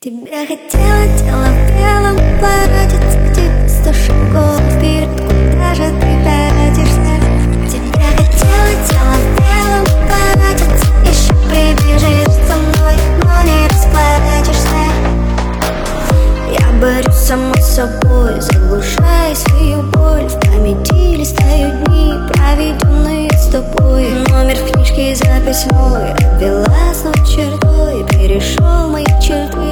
Тебя хотела, тело в белом платье, тебе 100 шагов вперед, куда же ты пятишься? Тебя хотела, тело в белом платье, еще прибежишь со мной, но не расплачешься. Я борюсь сама с собой, заглушая свою боль. В памяти листаю дни, проведенные с тобой. Номер в книжке запись мой обвела с чертой, перешел мои черты.